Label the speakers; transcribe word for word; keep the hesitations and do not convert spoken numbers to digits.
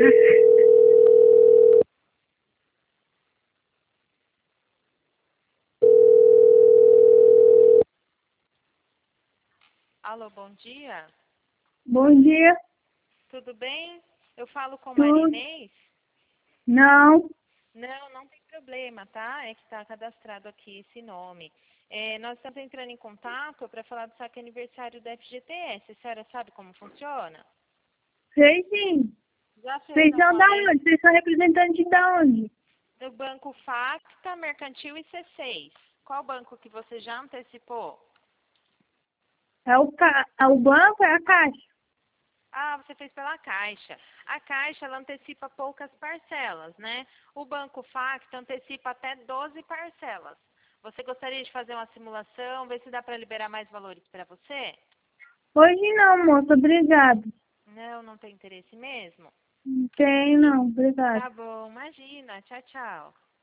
Speaker 1: Alô, bom dia.
Speaker 2: Bom dia.
Speaker 1: Tudo bem? Eu falo com
Speaker 2: Tudo?
Speaker 1: Marinês?
Speaker 2: Não.
Speaker 1: Não, não tem problema, tá? É que está cadastrado aqui esse nome. É, nós estamos entrando em contato para falar do saque aniversário da F G T S. A senhora sabe como funciona?
Speaker 2: Sei sim.
Speaker 1: Já fez
Speaker 2: Vocês são
Speaker 1: alguma
Speaker 2: da
Speaker 1: vez
Speaker 2: onde? Vocês são representantes da onde?
Speaker 1: no Banco Facta, Mercantil e C seis? Qual banco que você já antecipou?
Speaker 2: É o, ca... é o banco, é a caixa.
Speaker 1: Ah, você fez pela Caixa. A Caixa, ela antecipa poucas parcelas, né? O Banco Facta antecipa até doze parcelas. Você gostaria de fazer uma simulação, ver se dá para liberar mais valores para você?
Speaker 2: Hoje não, moço. Obrigado.
Speaker 1: Não, não tem interesse mesmo?
Speaker 2: Não tem
Speaker 1: E-
Speaker 2: não. Obrigado.
Speaker 1: Tá bom, imagina. Tchau, tchau.